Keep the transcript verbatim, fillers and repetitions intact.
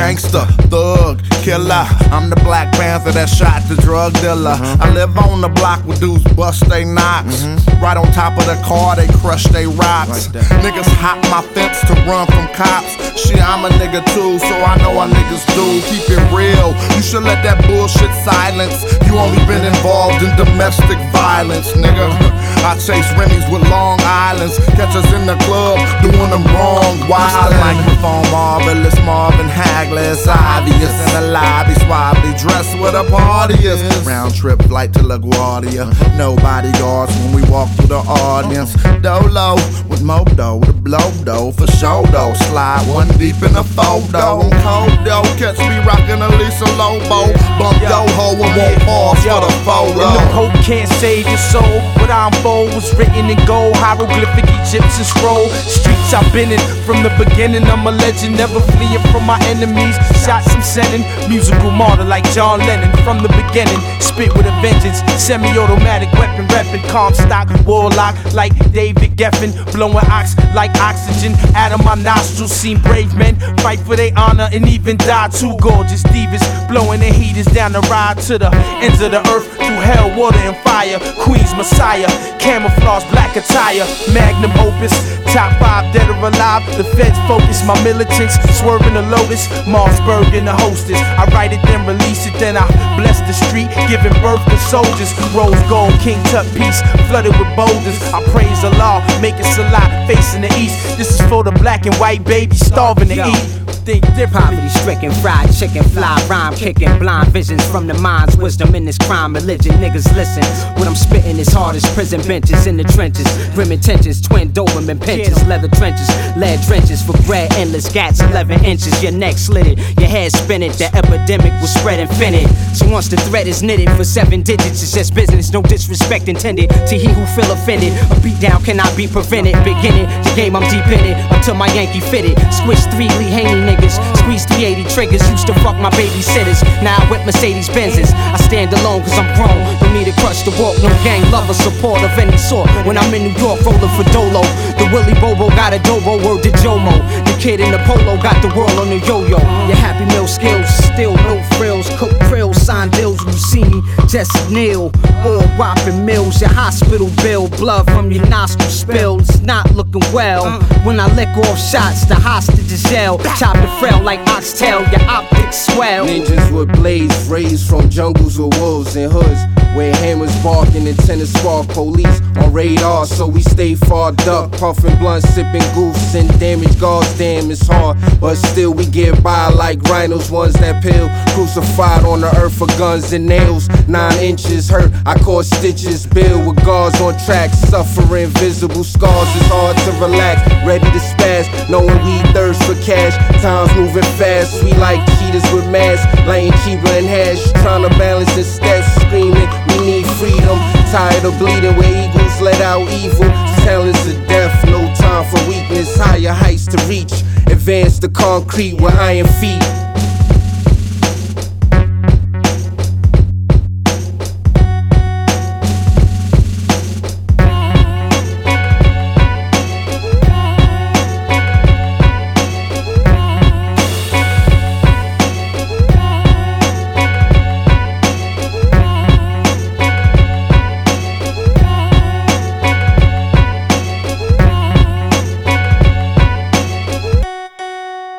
gangster, thug, killer. I'm the Black Panther that shot the drug dealer. Mm-hmm. I live on the block where dudes bust they knocks. Mm-hmm. Right on top of the car, they crush they rocks. Like Niggas hop my fence to run from cops. Shit, I'm a nigga too, so I know what niggas do. Keep it real, you should let that bullshit silence. You only been involved in domestic violence, nigga. I chase Rennies with Long Islands. Catch us in the club doing them wrong. Wild microphone, marvelous Marvin Hagler. It's obvious in the lobby, suavely dressed where the party is. Round trip flight to LaGuardia. No bodyguards when we walk through the audience. Dolo with Modo, with a blow dough for show though. Slide one deep in the photo. I'm cold though, catch me rockin' a Lisa Lobo. Bump yo ho and won't pause for the photo. And no hope can't save your soul. What I'm bold was written in gold, hieroglyphic Egyptian scroll. Streets I've been in from the beginning. I'm a legend, never fleeing from my enemies. Shots I'm sending, musical martyr like John Lennon. From the beginning, spit with a vengeance. Semi-automatic weapon reppin', Comstock, warlock like David Geffen. Blowing ox like oxygen out of my nostrils. Seen brave men fight for their honor and even die. Two gorgeous divas blowing their heaters down the ride to the ends of the earth through hell, water, and fire. Queen's Messiah, camouflage black attire, magnum opus, top five dead or alive. The feds focus, my militants swerving the Lotus, Marsburg and the hostess. I write it then release it, then I bless the street, giving birth to soldiers. Rose gold, King Tut piece, flooded with boulders. I praise Allah, make it Salah, facing the east. This is for the black and white babies starving to eat. Think differently. Poverty stricken, fried chicken, fly, rhyme kicking, blind visions from the mind's wisdom in this crime religion. Niggas listen, what I'm spitting is hard as prison benches in the trenches. Grim intentions, twin Doberman pinches, leather trenches, lead trenches for bread, endless gats, eleven inches. Your neck slitted, your head spinning. The epidemic will spread infinite. So once the thread is knitted for seven digits, it's just business, no disrespect intended to he who feel offended. A beat down cannot be prevented. Beginning the game, I'm deep in it until my Yankee fitted. Squish three Lee Haney niggas, squeeze three eighty triggers. Used to fuck my babysitters, now I whip Mercedes Benzes. I stand alone cause I'm grown, don't need a crutch to walk. No gang lover support of any sort. When I'm in New York rolling for Dolo, the Willie Bobo got a Dobo, word to Jomo. The kid in the polo got the world on the yo-yo. Your Happy Meal skills, still no frills. Cook krills, sign deals when you see me, just kneel. Or whopping mills, your hospital bill. Blood from your nostrils spills, it's not looking well. When I lick off shots, the hostage is yell. Chop the frail like oxtail, your optics swell. Ninjas with blades raised from jungles with wolves and hoods, where hammers barking and tennis spark. Police on radar, so we stay far duck. Puffin' blunt, sipping goofs and damage guards. Damn, it's hard, but still we get by like rhinos. Ones that peel, crucified on the earth for guns and nails. Nine inches hurt, I caught stitches. Bill with guards on track, suffering visible scars. It's hard to relax, ready to spaz, knowing we thirst for cash. Time's moving fast, we like cheaters with masks, laying cheaper in hash. Trying to balance the steps, screaming we need freedom. Tired of bleeding where eagles let out evil. Talents of death, no time for weakness. Higher heights to reach, advance the concrete with iron feet.